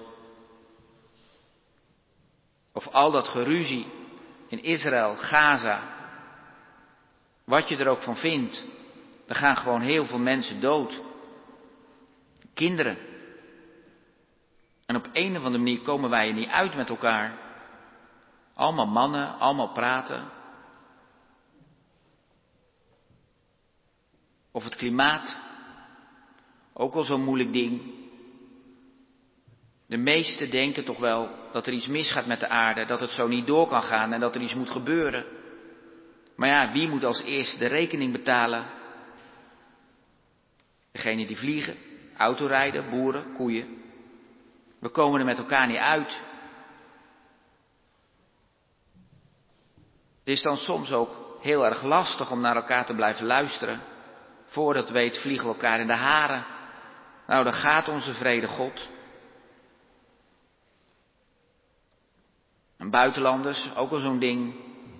[SPEAKER 2] Of al dat geruzie in Israël, Gaza. Wat je er ook van vindt. Er gaan gewoon heel veel mensen dood. Kinderen. En op een of andere manier komen wij er niet uit met elkaar. Allemaal mannen, allemaal praten. Of het klimaat. Ook al zo'n moeilijk ding. De meesten denken toch wel dat er iets misgaat met de aarde, dat het zo niet door kan gaan en dat er iets moet gebeuren. Maar ja, wie moet als eerste de rekening betalen? Degene die vliegen, autorijden, boeren, koeien. We komen er met elkaar niet uit. Het is dan soms ook heel erg lastig om naar elkaar te blijven luisteren. Voordat we het vliegen we elkaar in de haren. Nou, dan gaat onze vrede God. En buitenlanders, ook al zo'n ding.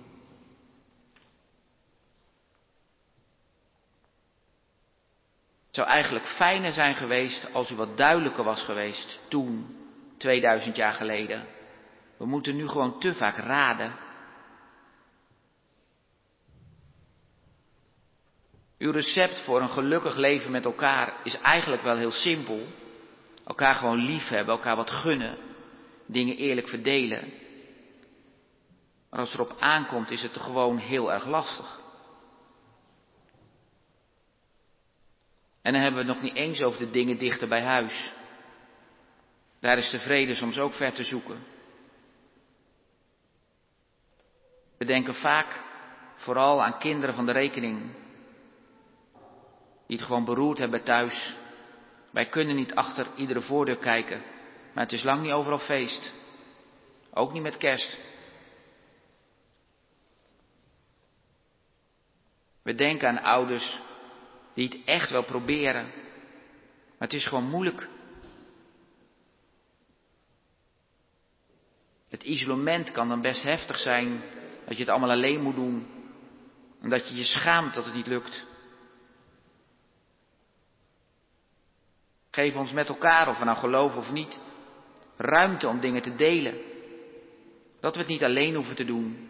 [SPEAKER 2] Het zou eigenlijk fijner zijn geweest als u wat duidelijker was geweest toen, tweeduizend jaar geleden. We moeten nu gewoon te vaak raden. Uw recept voor een gelukkig leven met elkaar is eigenlijk wel heel simpel. Elkaar gewoon lief hebben, elkaar wat gunnen, dingen eerlijk verdelen. Maar als het erop aankomt is het gewoon heel erg lastig. En dan hebben we het nog niet eens over de dingen dichter bij huis. Daar is de vrede soms ook ver te zoeken. We denken vaak vooral aan kinderen van de rekening. Die het gewoon beroerd hebben thuis. Wij kunnen niet achter iedere voordeur kijken. Maar het is lang niet overal feest. Ook niet met kerst. We denken aan ouders die het echt wel proberen. Maar het is gewoon moeilijk. Het isolement kan dan best heftig zijn. Dat je het allemaal alleen moet doen. En dat je je schaamt dat het niet lukt. Geef ons met elkaar, of we nou geloven of niet, ruimte om dingen te delen. Dat we het niet alleen hoeven te doen.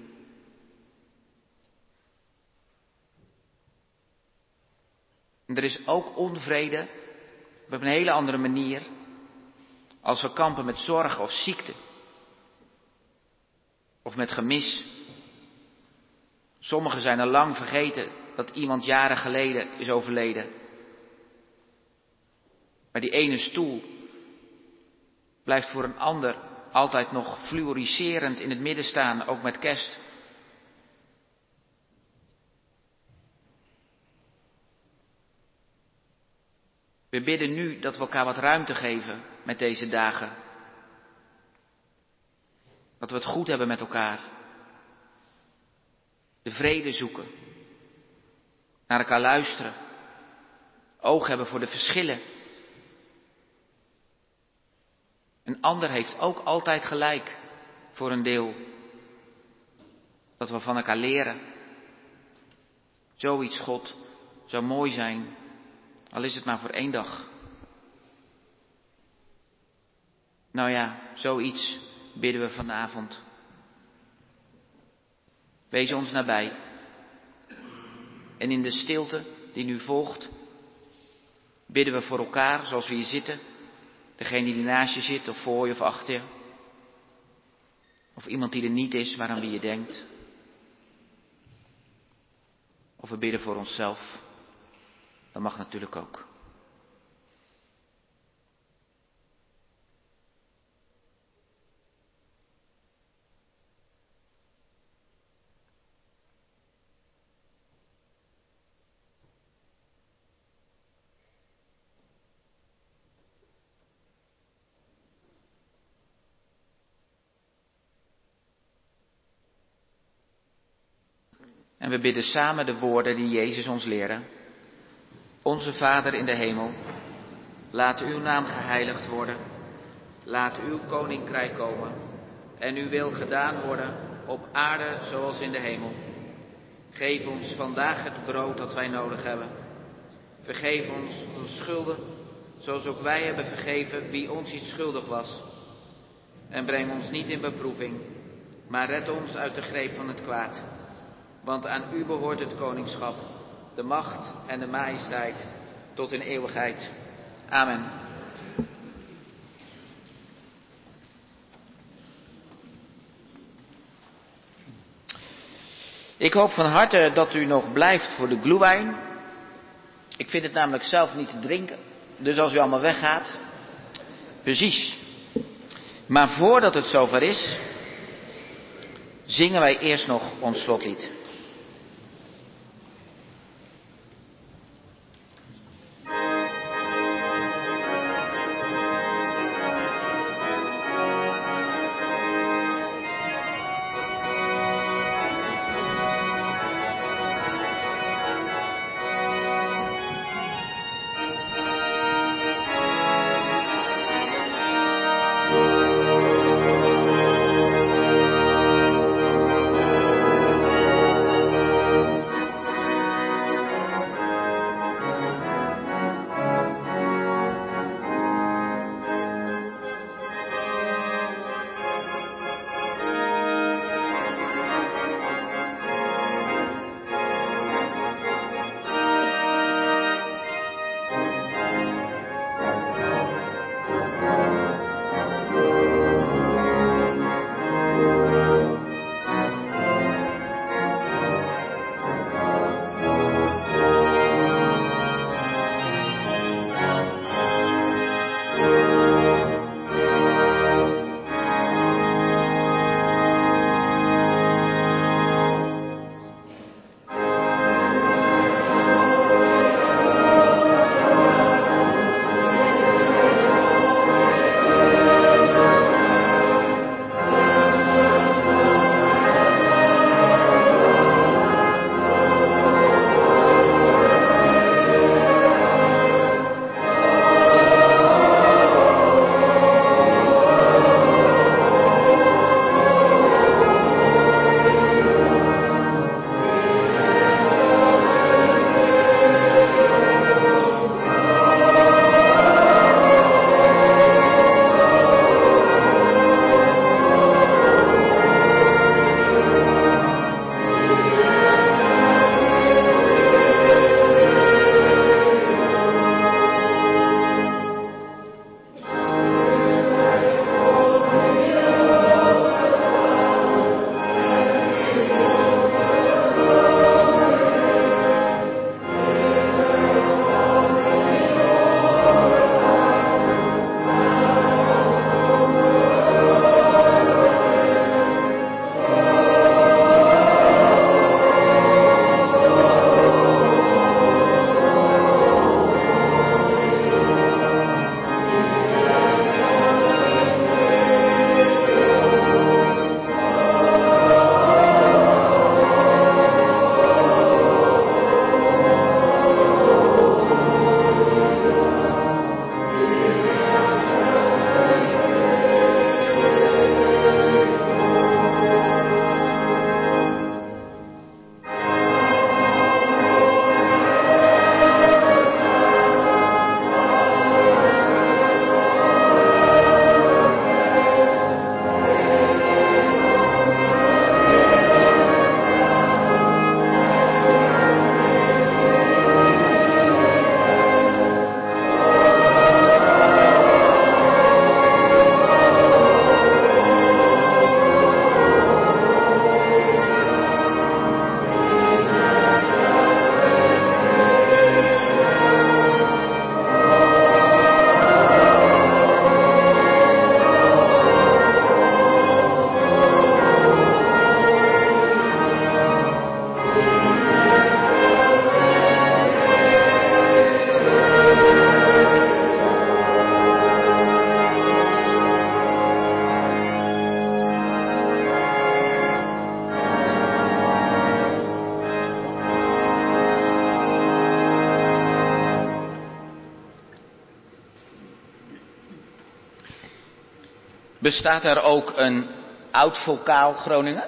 [SPEAKER 2] En er is ook onvrede, op een hele andere manier, als we kampen met zorg of ziekte. of met gemis. Sommigen zijn al lang vergeten dat iemand jaren geleden is overleden. Maar die ene stoel blijft voor een ander altijd nog fluoriserend in het midden staan, ook met kerst. We bidden nu dat we elkaar wat ruimte geven met deze dagen. Dat we het goed hebben met elkaar. De vrede zoeken. Naar elkaar luisteren. Oog hebben voor de verschillen. Een ander heeft ook altijd gelijk voor een deel. Dat we van elkaar leren. Zoiets, God, zou mooi zijn. Al is het maar voor één dag. Nou ja, zoiets bidden we vanavond. Wees ons nabij. En in de stilte die nu volgt, bidden we voor elkaar zoals we hier zitten. Degene die naast je zit, of voor je of achter je. Of iemand die er niet is, waaraan wie je denkt. Of we bidden voor onszelf. Dat mag natuurlijk ook. En we bidden samen de woorden die Jezus ons leerde. Onze Vader in de hemel, laat uw naam geheiligd worden. Laat uw koninkrijk komen en uw wil gedaan worden op aarde zoals in de hemel. Geef ons vandaag het brood dat wij nodig hebben. Vergeef ons onze schulden, zoals ook wij hebben vergeven wie ons iets schuldig was. En breng ons niet in beproeving, maar red ons uit de greep van het kwaad. Want aan u behoort het koningschap, de macht en de majesteit tot in eeuwigheid. Amen. Ik hoop van harte dat u nog blijft voor de glühwein. Ik vind het namelijk zelf niet te drinken. Dus als u allemaal weggaat, precies. Maar voordat het zover is, zingen wij eerst nog ons slotlied.
[SPEAKER 3] Bestaat er ook een oud-vocaal Groningen?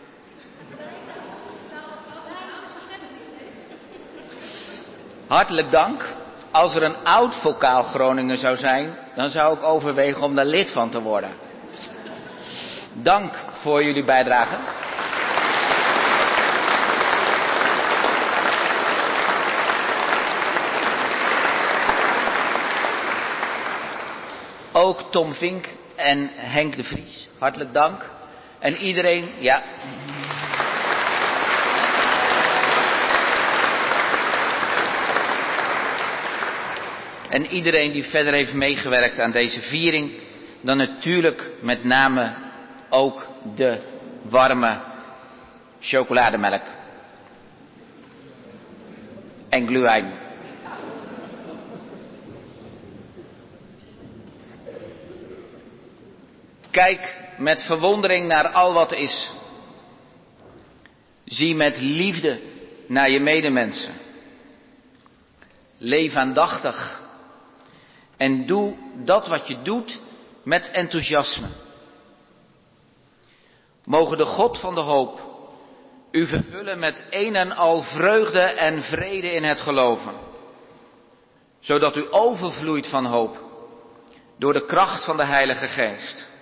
[SPEAKER 3] Hartelijk dank. Als er een oud-vocaal Groningen zou zijn, dan zou ik overwegen om daar lid van te worden. Dank voor jullie bijdrage. Ook Tom Vink en Henk de Vries, hartelijk dank. En iedereen, ja. En iedereen die verder heeft meegewerkt aan deze viering, dan natuurlijk met name ook de warme chocolademelk. En glühwein. Kijk met verwondering naar al wat is. Zie met liefde naar je medemensen. Leef aandachtig. En doe dat wat je doet met enthousiasme. Mogen de God van de hoop u vervullen met een en al vreugde en vrede in het geloven. Zodat u overvloeit van hoop door de kracht van de Heilige Geest.